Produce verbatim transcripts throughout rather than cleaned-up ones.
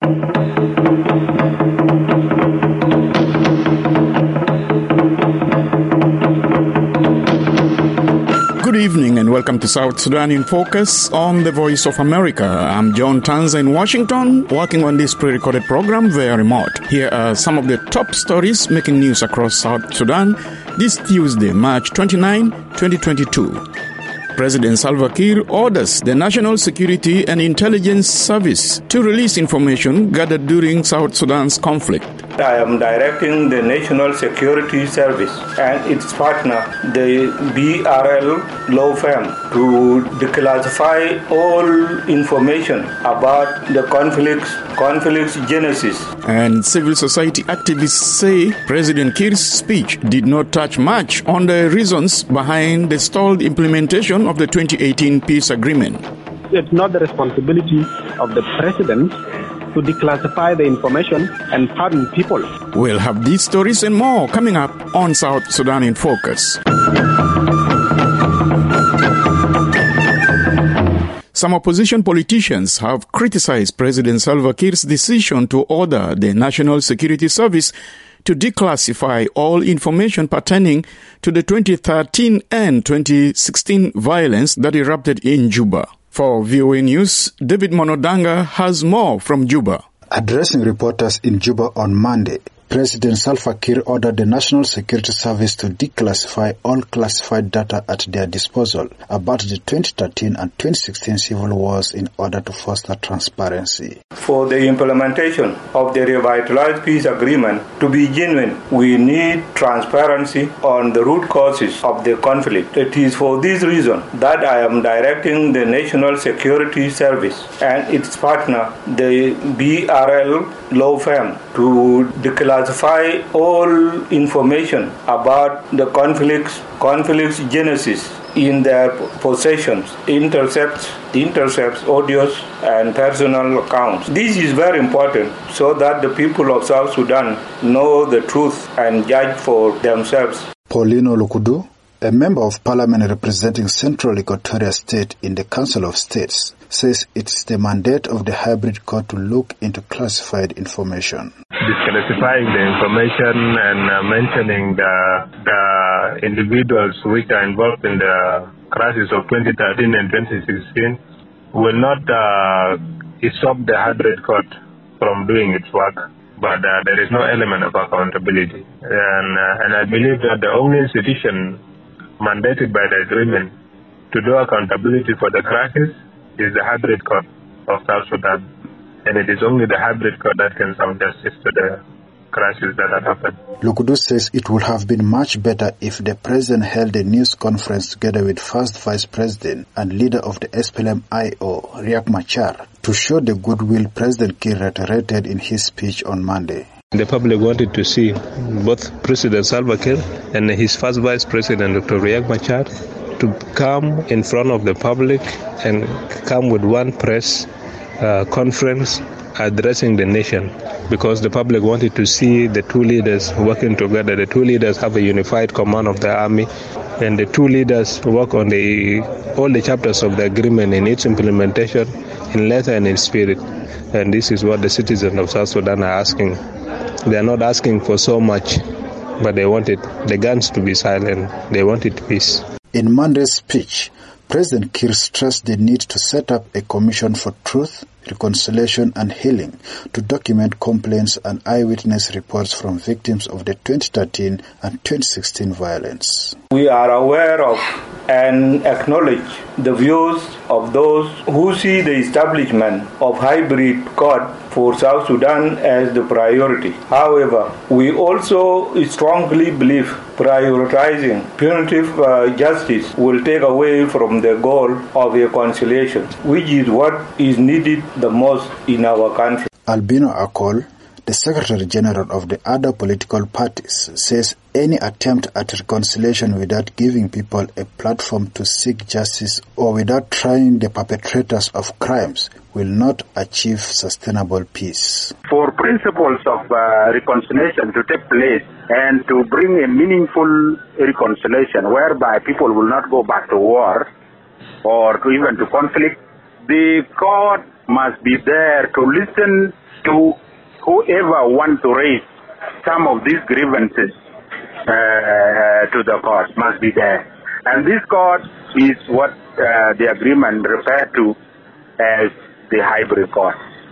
Good evening and welcome to South Sudan in Focus on the Voice of America. I'm John Tanza in Washington, working on this pre-recorded program via remote. Here are some of the top stories making news across South Sudan this Tuesday, March twenty-ninth, twenty twenty-two. President Salva Kiir orders the National Security and Intelligence Service to release information gathered during South Sudan's conflict. I am directing the National Security Service and its partner, the B R L law firm, to declassify all information about the conflict's, conflict's genesis. And civil society activists say President Kiir's speech did not touch much on the reasons behind the stalled implementation of the twenty eighteen peace agreement. It's not the responsibility of the president to declassify the information and pardon people. We'll have these stories and more coming up on South Sudan in Focus. Some opposition politicians have criticized President Salva Kiir's decision to order the National Security Service to declassify all information pertaining to the twenty thirteen and twenty sixteen violence that erupted in Juba. For V O A News, David Monodanga has more from Juba. Addressing reporters in Juba on Monday, President Salva Kiir ordered the National Security Service to declassify all classified data at their disposal about the twenty thirteen and twenty sixteen civil wars in order to foster transparency. For the implementation of the revitalized peace agreement to be genuine, we need transparency on the root causes of the conflict. It is for this reason that I am directing the National Security Service and its partner, the B R L law firm, to declassify Classify all information about the conflict's, conflict's genesis in their possessions, intercepts, intercepts, audios, and personal accounts. This is very important so that the people of South Sudan know the truth and judge for themselves. Paulino Lukudu, a member of parliament representing Central Equatoria State in the Council of States, says it's the mandate of the hybrid court to look into classified information. Declassifying the information and uh, mentioning the, the individuals which are involved in the crisis of twenty thirteen and twenty sixteen will not uh, stop the hybrid court from doing its work, but uh, there is no element of accountability. And, uh, and I believe that the only institution mandated by the agreement to do accountability for the crisis is the hybrid court of South Sudan. And it is only the hybrid court that can serve justice to the crisis that had happened. Lukudu says it would have been much better if the president held a news conference together with first vice president and leader of the S P L M I O, Riek Machar, to show the goodwill President Kiir reiterated in his speech on Monday. The public wanted to see both President Salva Kiir and his first vice president, Doctor Riek Machar, to come in front of the public and come with one press uh, conference addressing the nation, because the public wanted to see the two leaders working together. The two leaders have a unified command of the army, and the two leaders work on the all the chapters of the agreement in its implementation in letter and in spirit. And this is what the citizens of South Sudan are asking. They are not asking for so much, but they wanted the guns to be silent. They wanted peace. In Monday's speech, President Kiir stressed the need to set up a commission for truth, reconciliation and healing to document complaints and eyewitness reports from victims of the twenty thirteen and twenty sixteen violence. We are aware of and acknowledge the views of those who see the establishment of hybrid court for South Sudan as the priority. However, we also strongly believe prioritizing punitive uh, justice will take away from the goal of reconciliation, which is what is needed the most in our country. Albino Akol, the Secretary General of the other political parties, says any attempt at reconciliation without giving people a platform to seek justice or without trying the perpetrators of crimes will not achieve sustainable peace. For principles of uh, reconciliation to take place and to bring a meaningful reconciliation whereby people will not go back to war or to even to conflict, the court must be there to listen to whoever want to raise some of these grievances uh, to the court must be there. And this court is what uh, the agreement referred to as the hybrid court.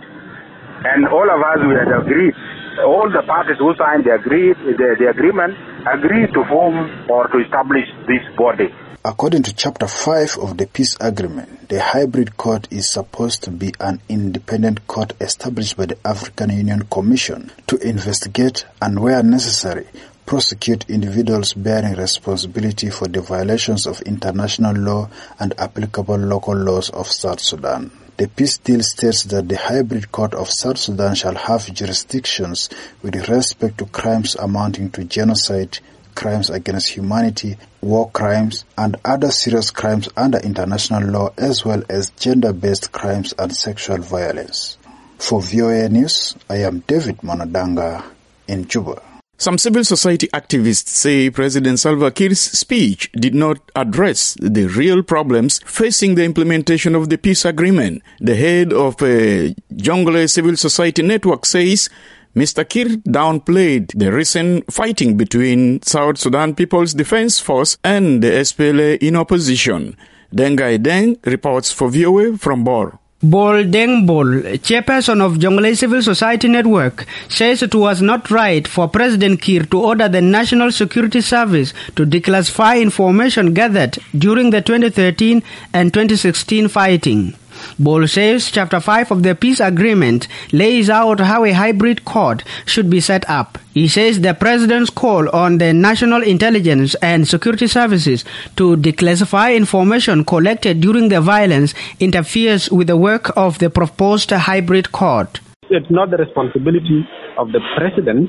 And all of us, we had agreed, all the parties who signed the, agreed, the, the agreement agreed to form or to establish this body. According to Chapter five of the Peace Agreement, the hybrid court is supposed to be an independent court established by the African Union Commission to investigate and, where necessary, prosecute individuals bearing responsibility for the violations of international law and applicable local laws of South Sudan. The peace deal states that the hybrid court of South Sudan shall have jurisdictions with respect to crimes amounting to genocide, crimes against humanity, war crimes, and other serious crimes under international law, as well as gender-based crimes and sexual violence. For V O A News, I am David Monodanga in Juba. Some civil society activists say President Salva Kiir's speech did not address the real problems facing the implementation of the peace agreement. The head of a Jonglei Civil Society Network says Mister Kiir downplayed the recent fighting between South Sudan People's Defense Force and the S P L A in opposition. Dengai Deng reports for V O A from Bor. Bol Deng Bol, chairperson of Jonglei Civil Society Network, says it was not right for President Kiir to order the National Security Service to declassify information gathered during the twenty thirteen and twenty sixteen fighting. Bol says Chapter five of the Peace Agreement lays out how a hybrid court should be set up. He says the President's call on the National Intelligence and Security Services to declassify information collected during the violence interferes with the work of the proposed hybrid court. It's not the responsibility of the President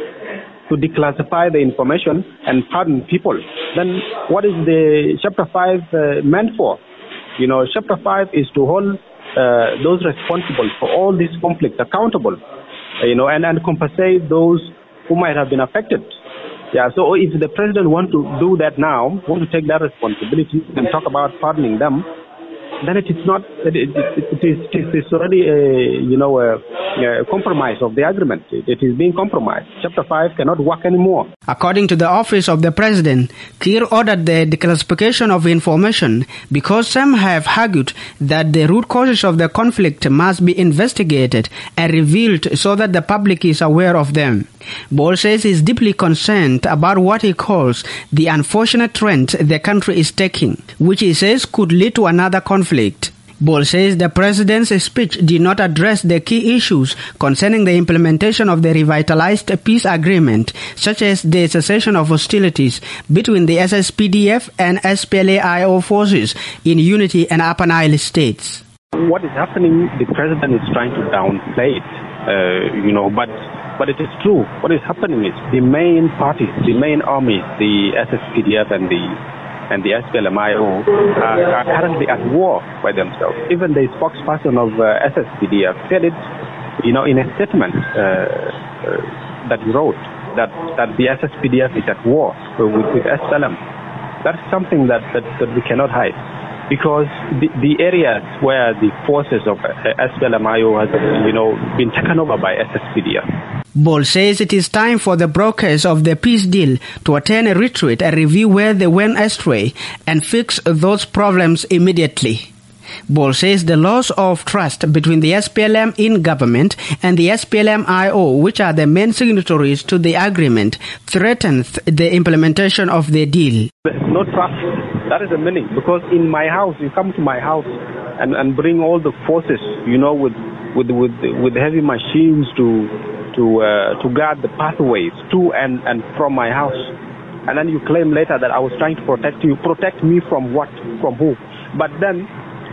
to declassify the information and pardon people. Then what is the Chapter five uh, meant for? You know, Chapter five is to hold uh, those responsible for all these conflicts accountable, uh, you know, and, and compensate those who might have been affected. Yeah, so if the President wants to do that now, want to take that responsibility and talk about pardoning them, then it is not, it, it, it, is, it is already a, you know, a, a compromise of the agreement. It, it is being compromised. Chapter five cannot work anymore. According to the Office of the President, Kiir ordered the declassification of information because some have argued that the root causes of the conflict must be investigated and revealed so that the public is aware of them. Bol says he is deeply concerned about what he calls the unfortunate trend the country is taking, which he says could lead to another conflict. Bol says the President's speech did not address the key issues concerning the implementation of the revitalized peace agreement, such as the cessation of hostilities between the S S P D F and S P L A I O forces in Unity and Upper Nile states. What is happening, the President is trying to downplay it, uh, you know, but But it is true. What is happening is the main parties, the main armies, the S S P D F and the and the S P L M I O are, are currently at war by themselves. Even the spokesperson of uh, S S P D F said it, you know, in a statement uh, uh, that he wrote that that the S S P D F is at war with, with S P L M. That's something that, that, that we cannot hide. Because the, the areas where the forces of S P L M I O has, you know, been taken over by S S P D F. Bol says it is time for the brokers of the peace deal to attend a retreat and review where they went astray and fix those problems immediately. Bol says the loss of trust between the S P L M in government and the S P L M I O, which are the main signatories to the agreement, threatens the implementation of the deal. No trust. That is the meaning. Because in my house, you come to my house and, and bring all the forces, you know, with with with with heavy machines to to uh, to guard the pathways to and, and from my house. And then you claim later that I was trying to protect you. Protect me from what? From who? But then,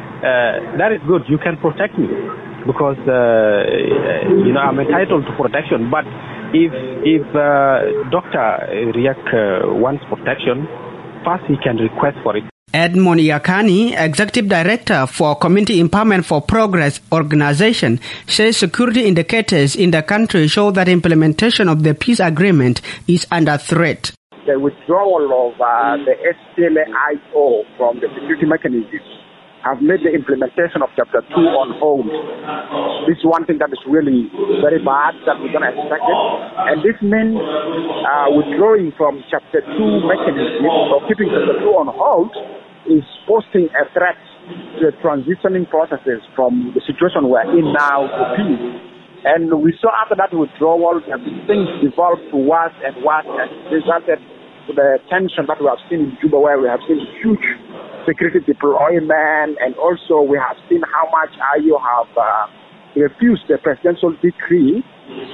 uh, that is good. You can protect me because, uh, you know, I'm entitled to protection. But if, if uh, Doctor Riek uh, wants protection, first he can request for it. Edmond Yakani, Executive Director for Community Empowerment for Progress organization, says security indicators in the country show that implementation of the peace agreement is under threat. The withdrawal of uh, the S P L A I O from the security mechanism have made the implementation of Chapter two on hold. This is one thing that is really very bad that we don't expect it. And this means uh, withdrawing from Chapter two mechanism or keeping Chapter two on hold is posing a threat to the transitioning processes from the situation we're in now to peace. And we saw after that withdrawal that things devolved to worse and worse and resulted to the tension that we have seen in Juba, where we have seen huge security deployment, and also we have seen how much I U have uh, refused the presidential decree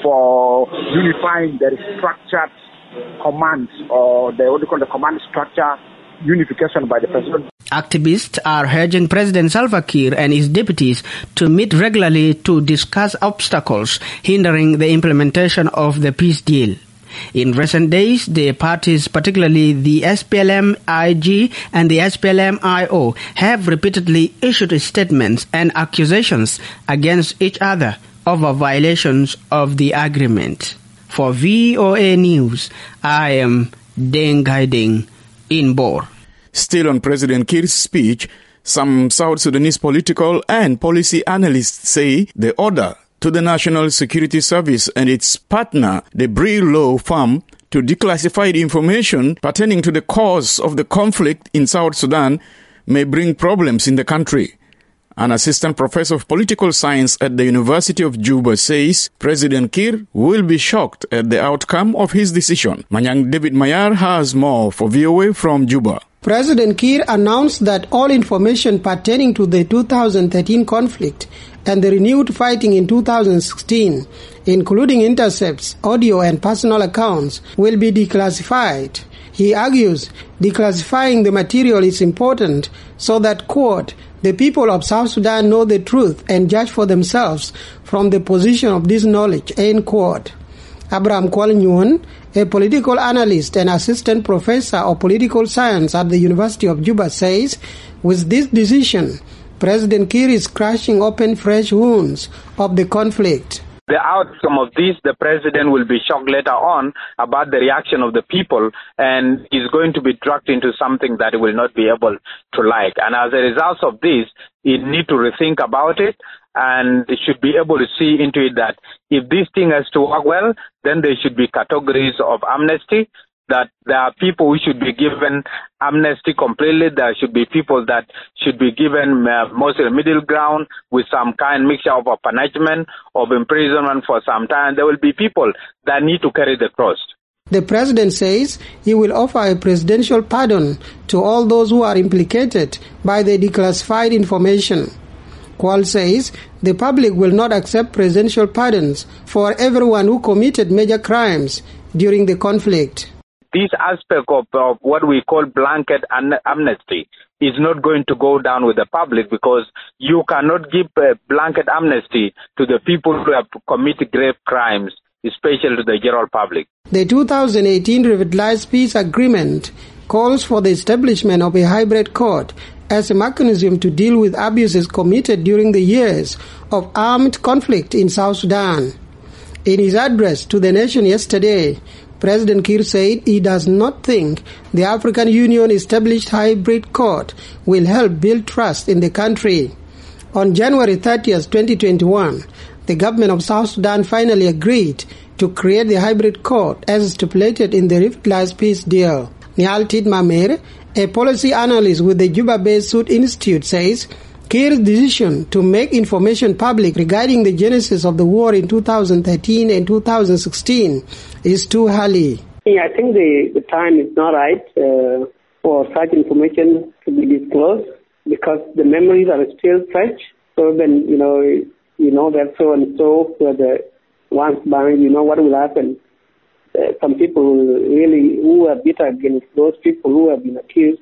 for unifying the structured commands, or the what do you call the command structure unification by the president. Activists are urging President Salva Kiir and his deputies to meet regularly to discuss obstacles hindering the implementation of the peace deal. In recent days, the parties, particularly the S P L M I G and the S P L M I O, have repeatedly issued statements and accusations against each other over violations of the agreement. For V O A News, I am Deng Gaiding in Bor. Still on President Kiir's speech, some South Sudanese political and policy analysts say the order to the National Security Service and its partner, the Brie Law Firm, to declassify the information pertaining to the cause of the conflict in South Sudan may bring problems in the country. An assistant professor of political science at the University of Juba says President Kiir will be shocked at the outcome of his decision. Manyang David Mayar has more for V O A from Juba. President Kiir announced that all information pertaining to the two thousand thirteen conflict and the renewed fighting in two thousand sixteen, including intercepts, audio and personal accounts, will be declassified. He argues declassifying the material is important so that, quote, the people of South Sudan know the truth and judge for themselves from the position of this knowledge, end quote. Abraham Kwal-Nyuon, a political analyst and assistant professor of political science at the University of Juba, says, with this decision, President Kiir is crashing open fresh wounds of the conflict. The outcome of this, the president will be shocked later on about the reaction of the people, and is going to be dragged into something that he will not be able to like. And as a result of this, he need to rethink about it, and they should be able to see into it that if this thing has to work well, then there should be categories of amnesty, that there are people who should be given amnesty completely. There should be people that should be given uh, mostly middle ground with some kind mixture of a punishment, of imprisonment for some time. There will be people that need to carry the cross. The president says he will offer a presidential pardon to all those who are implicated by the declassified information. Kwal says the public will not accept presidential pardons for everyone who committed major crimes during the conflict. This aspect of, of what we call blanket amnesty is not going to go down with the public, because you cannot give a blanket amnesty to the people who have committed grave crimes, especially to the general public. The two thousand eighteen Revitalized Peace Agreement calls for the establishment of a hybrid court as a mechanism to deal with abuses committed during the years of armed conflict in South Sudan. In his address to the nation yesterday, President Kiir said he does not think the African Union established hybrid court will help build trust in the country. On January thirtieth, twenty twenty-one, the government of South Sudan finally agreed to create the hybrid court as stipulated in the Revitalized Peace Deal. Niall Tidmamere, a policy analyst with the Juba-based Sud Institute, says Kiir's decision to make information public regarding the genesis of the war in two thousand thirteen and two thousand sixteen is too early. Yeah, I think the, the time is not right uh, for such information to be disclosed, because the memories are still fresh. So then, you know, you know that so and so were the ones behind, you know what will happen. Uh, some people really who are bitter against those people who have been accused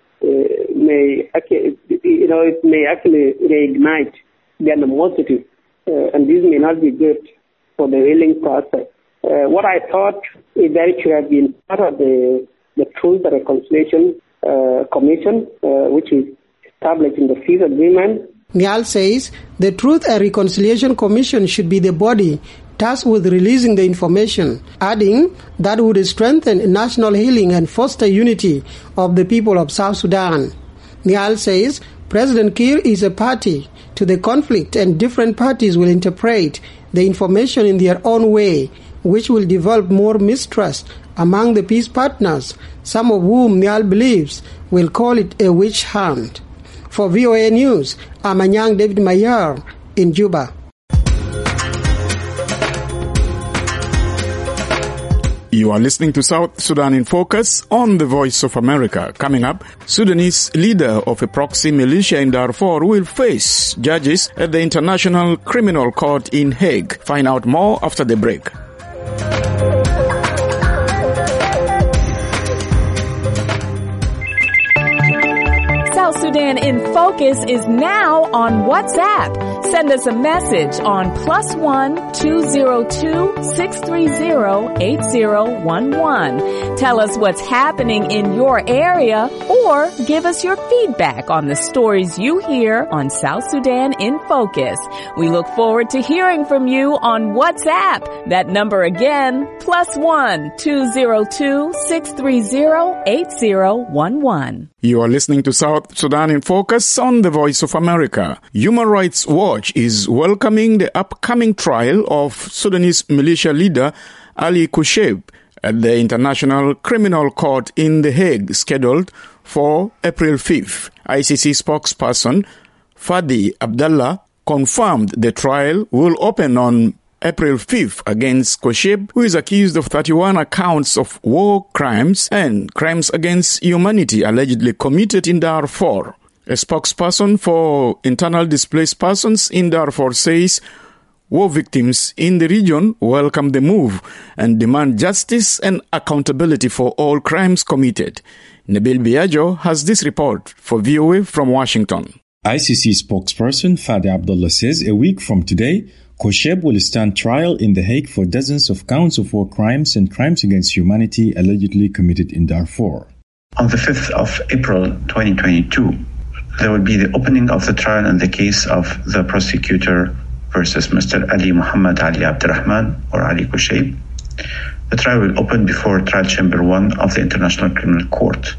uh, may, actually, you know, it may actually reignite the animosity, uh, and this may not be good for the healing process. Uh, what I thought is that it should have been part of the, the Truth and Reconciliation uh, Commission, uh, which is established in the peace agreement. Niall says the Truth and Reconciliation Commission should be the body tasked with releasing the information, adding that would strengthen national healing and foster unity of the people of South Sudan. Niall says President Kiir is a party to the conflict, and different parties will interpret the information in their own way, which will develop more mistrust among the peace partners, some of whom Niall believes will call it a witch hunt. For V O A News, I'm Anyang David Mayar in Juba. You are listening to South Sudan in Focus on the Voice of America. Coming up, Sudanese leader of a proxy militia in Darfur will face judges at the International Criminal Court in Hague. Find out more after the break. South Sudan in Focus is now on WhatsApp. Send us a message on plus one two zero two six three zero eight zero one one. Tell us what's happening in your area or give us your feedback on the stories you hear on South Sudan in Focus. We look forward to hearing from you on WhatsApp. That number again, plus one two zero two six three zero eight zero one one. You are listening to South Sudan in Focus on the Voice of America. Human Rights Watch is welcoming the upcoming trial of Sudanese militia leader Ali Kushayb at the International Criminal Court in The Hague, scheduled for April fifth. I C C spokesperson Fadi Abdallah confirmed the trial will open on April fifth against Kushayb, who is accused of thirty-one accounts of war crimes and crimes against humanity allegedly committed in Darfur. A spokesperson for internal displaced persons in Darfur says war victims in the region welcome the move and demand justice and accountability for all crimes committed. Nabil Biagio has this report for V O A from Washington. I C C spokesperson Fadi Abdullah says a week from today, Kushayb will stand trial in The Hague for dozens of counts of war crimes and crimes against humanity allegedly committed in Darfur. On the fifth of April twenty twenty-two, there will be the opening of the trial in the case of the prosecutor versus Mister Ali Muhammad Ali Abdurrahman, or Ali Kushayb. The trial will open before Trial Chamber one of the International Criminal Court.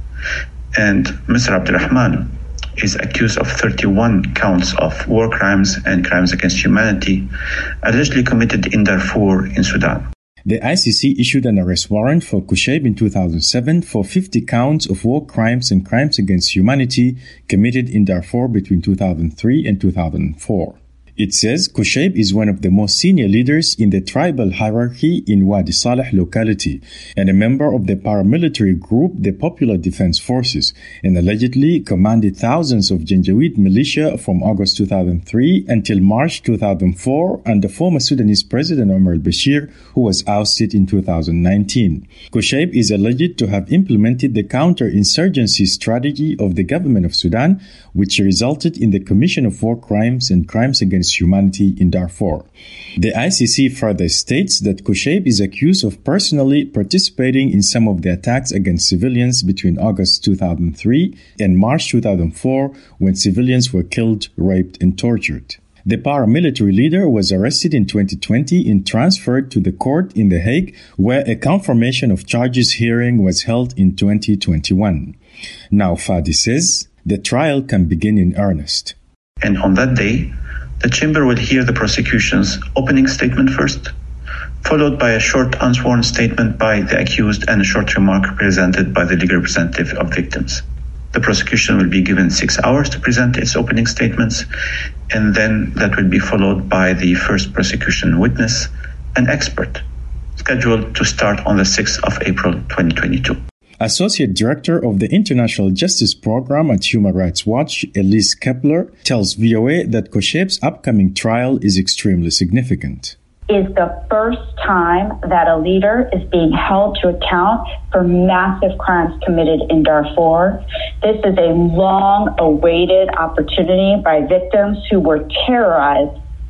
And Mister Abdurrahman is accused of thirty-one counts of war crimes and crimes against humanity allegedly committed in Darfur in Sudan. The I C C issued an arrest warrant for Kushayb in two thousand seven for fifty counts of war crimes and crimes against humanity committed in Darfur between two thousand three and two thousand four. It says Kushayb is one of the most senior leaders in the tribal hierarchy in Wadi Saleh locality and a member of the paramilitary group the Popular Defense Forces, and allegedly commanded thousands of Janjaweed militia from August two thousand three until March two thousand four under former Sudanese President Omar al-Bashir, who was ousted in two thousand nineteen. Kushayb is alleged to have implemented the counter-insurgency strategy of the government of Sudan, which resulted in the commission of war crimes and crimes against humanity in Darfur. The I C C further states that Kushayb is accused of personally participating in some of the attacks against civilians between August two thousand three and March two thousand four, when civilians were killed, raped, and tortured. The paramilitary leader was arrested in twenty twenty and transferred to the court in The Hague, where a confirmation of charges hearing was held in twenty twenty-one. Now Fadi says the trial can begin in earnest. And on that day, the chamber will hear the prosecution's opening statement first, followed by a short unsworn statement by the accused and a short remark presented by the legal representative of victims. The prosecution will be given six hours to present its opening statements, and then that will be followed by the first prosecution witness, an expert, scheduled to start on the sixth of April twenty twenty-two. Associate Director of the International Justice Program at Human Rights Watch, Elise Kepler, tells V O A that Kushayb's upcoming trial is extremely significant. Is the first time that a leader is being held to account for massive crimes committed in Darfur. This is a long-awaited opportunity by victims who were terrorized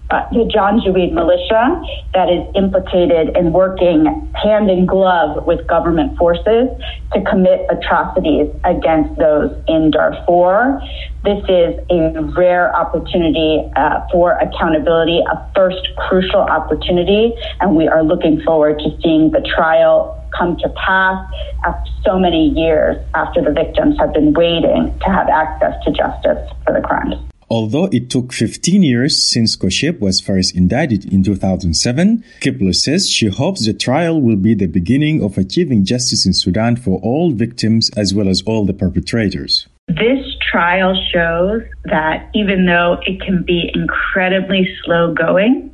uh, the Janjaweed militia that is implicated in working hand in glove with government forces to commit atrocities against those in Darfur. This is a rare opportunity uh, for accountability, a first crucial opportunity, and we are looking forward to seeing the trial come to pass after so many years after the victims have been waiting to have access to justice for the crimes. Although it took fifteen years since Kosheb was first indicted in two thousand seven, Kibler says she hopes the trial will be the beginning of achieving justice in Sudan for all victims as well as all the perpetrators. This trial shows that even though it can be incredibly slow going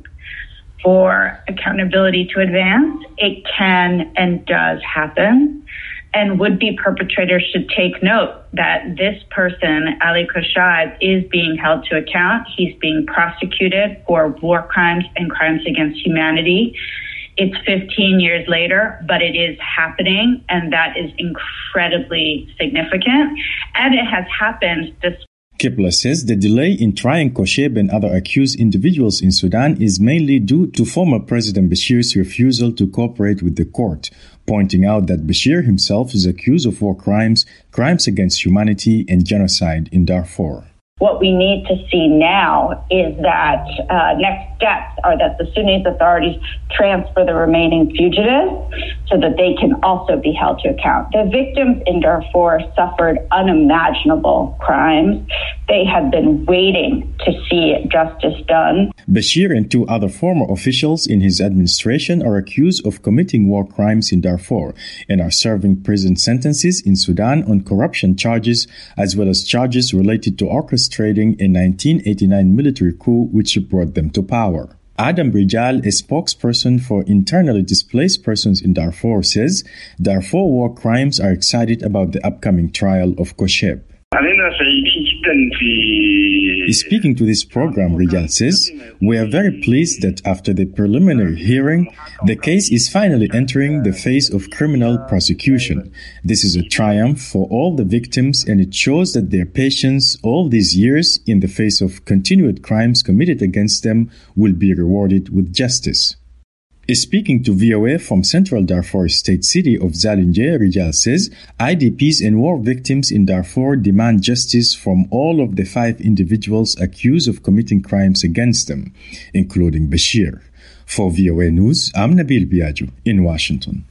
for accountability to advance, it can and does happen. And would-be perpetrators should take note that this person, Ali Kosheb, is being held to account. He's being prosecuted for war crimes and crimes against humanity. It's fifteen years later, but it is happening, and that is incredibly significant. And it has happened despite Kibler says the delay in trying Kosheb and other accused individuals in Sudan is mainly due to former President Bashir's refusal to cooperate with the court, pointing out that Bashir himself is accused of war crimes, crimes against humanity, and genocide in Darfur. What we need to see now is that uh, next steps are that the Sudanese authorities transfer the remaining fugitives so that they can also be held to account. The victims in Darfur suffered unimaginable crimes. They have been waiting to see justice done. Bashir and two other former officials in his administration are accused of committing war crimes in Darfur and are serving prison sentences in Sudan on corruption charges as well as charges related to orchestrating a nineteen eighty-nine military coup which brought them to power. Adam Rijal, a spokesperson for internally displaced persons in Darfur, says Darfur war crimes are excited about the upcoming trial of Kosheb. Speaking to this program, Rijal says, "We are very pleased that after the preliminary hearing, the case is finally entering the phase of criminal prosecution. This is a triumph for all the victims, and it shows that their patience all these years in the face of continued crimes committed against them will be rewarded with justice." Speaking to V O A from central Darfur state city of Zalinje, Rijal says I D Ps and war victims in Darfur demand justice from all of the five individuals accused of committing crimes against them, including Bashir. For V O A News, I'm Nabil Biaju in Washington.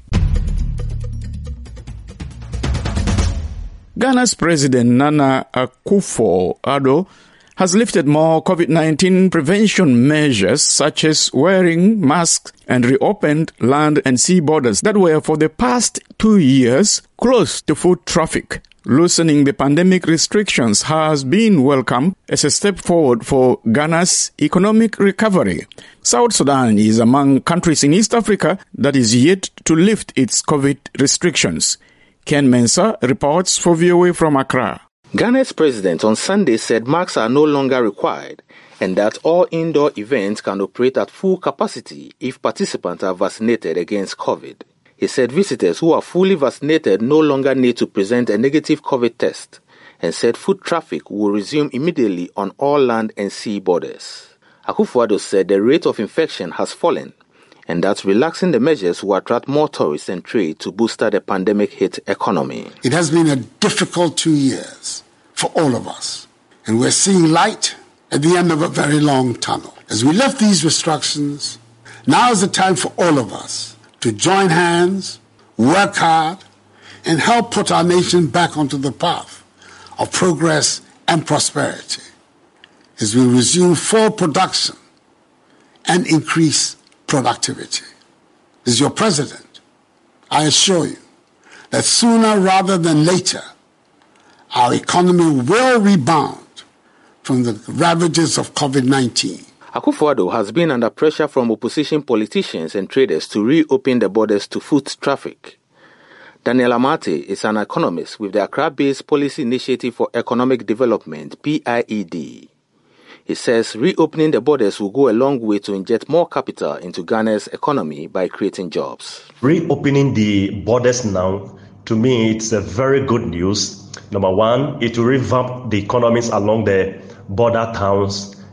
Ghana's President Nana Akufo-Addo has lifted more COVID nineteen prevention measures such as wearing masks and reopened land and sea borders that were for the past two years closed to foot traffic. Loosening the pandemic restrictions has been welcomed as a step forward for Ghana's economic recovery. South Sudan is among countries in East Africa that is yet to lift its COVID restrictions. Ken Mensah reports for V O A from Accra. Ghana's president on Sunday said masks are no longer required and that all indoor events can operate at full capacity if participants are vaccinated against COVID. He said visitors who are fully vaccinated no longer need to present a negative COVID test and said foot traffic will resume immediately on all land and sea borders. Akufo-Addo said the rate of infection has fallen and that relaxing the measures will attract more tourists and trade to boost the pandemic-hit economy. It has been a difficult two years for all of us, and we're seeing light at the end of a very long tunnel. As we lift these restrictions, now is the time for all of us to join hands, work hard, and help put our nation back onto the path of progress and prosperity as we resume full production and increase productivity. As your president, I assure you that sooner rather than later, our economy will rebound from the ravages of COVID nineteen. Akufo-Addo has been under pressure from opposition politicians and traders to reopen the borders to foot traffic. Daniel Amate is an economist with the Accra-based Policy Initiative for Economic Development, P I E D. He says reopening the borders will go a long way to inject more capital into Ghana's economy by creating jobs. Reopening the borders now, to me, it's a very good news. Number one, it will revamp the economies along the border towns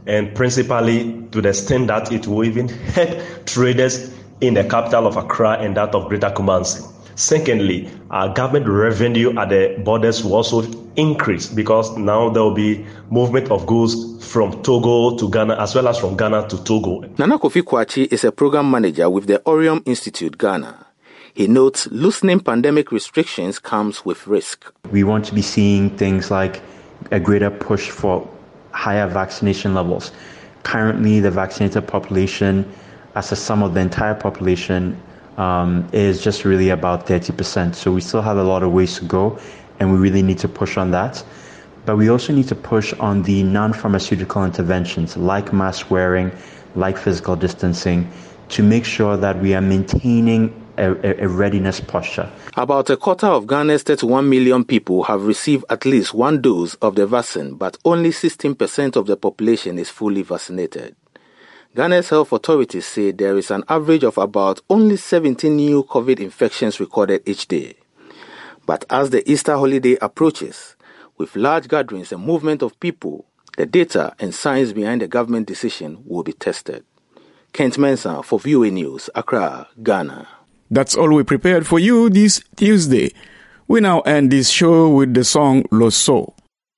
and principally to the extent that it will even help traders in the capital of Accra and that of Greater Kumasi. Secondly, our government revenue at the borders will also increase because now there will be movement of goods from Togo to Ghana as well as from Ghana to Togo. Nana Kofi Kwachi is a program manager with the Orium Institute, Ghana. He notes loosening pandemic restrictions comes with risk. We want to be seeing things like a greater push for higher vaccination levels. Currently, the vaccinated population, as a sum of the entire population, Um, is just really about thirty percent. So we still have a lot of ways to go, and we really need to push on that. But we also need to push on the non-pharmaceutical interventions like mask wearing, like physical distancing, to make sure that we are maintaining a, a, a readiness posture. About a quarter of Ghana's thirty-one million people have received at least one dose of the vaccine, but only sixteen percent of the population is fully vaccinated. Ghana's health authorities say there is an average of about only seventeen new COVID infections recorded each day. But as the Easter holiday approaches, with large gatherings and movement of people, the data and science behind the government decision will be tested. Kent Mensah for V O A News, Accra, Ghana. That's all we prepared for you this Tuesday. We now end this show with the song Loso.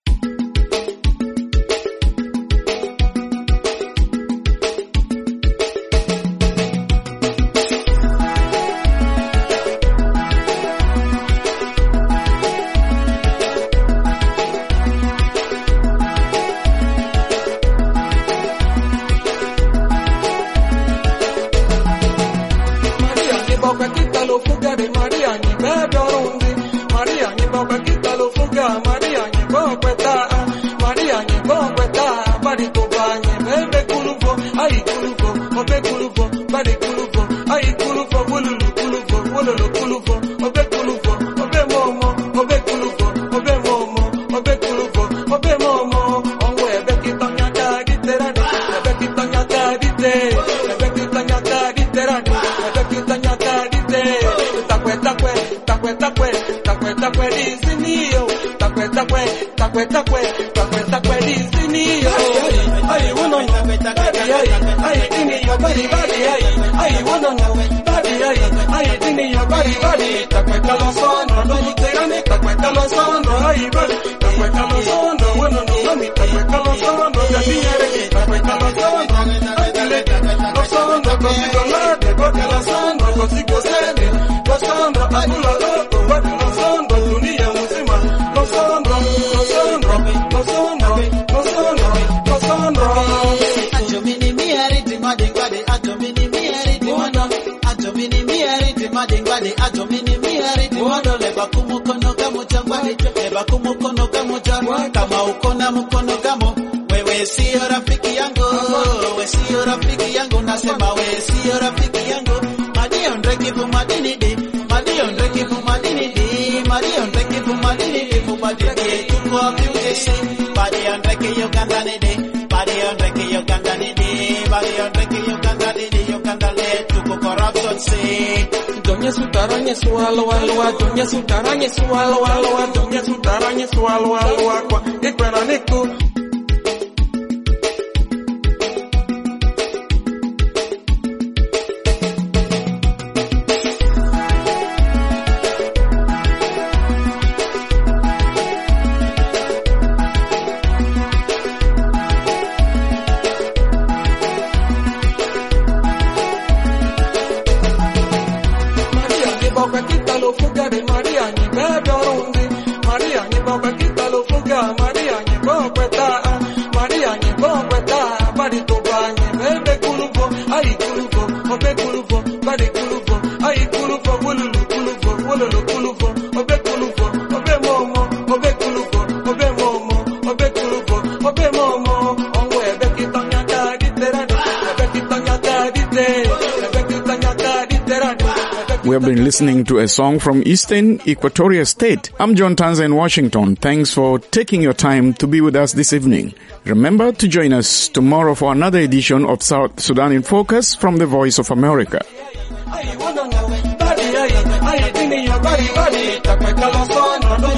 We have been listening to a song from Eastern Equatoria State. I'm John Tanza in Washington. Thanks for taking your time to be with us this evening. Remember to join us tomorrow for another edition of South Sudan in Focus from the Voice of America. Body, body, body, body,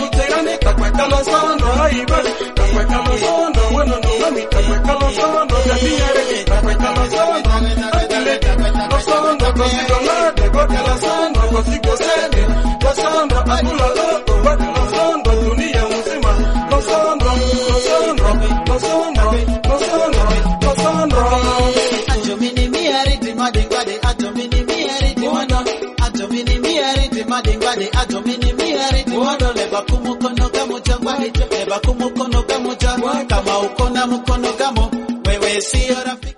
mani takweka losondo aiba takweka losondo bueno no mami takweka losondo yatiere takweka losondo atile losondo consigo nada gote losondo consigo sede losondo akula loto gote losondo dunia mzima losondo losondo losondo losondo losondo atomini miari timade ngade atomini miari timado atomini miari timade ngade atomini miari timado leba kumukono kamo changwani leba kumukono kamo changwani kama ukona mukono kamo wewe sio rafiki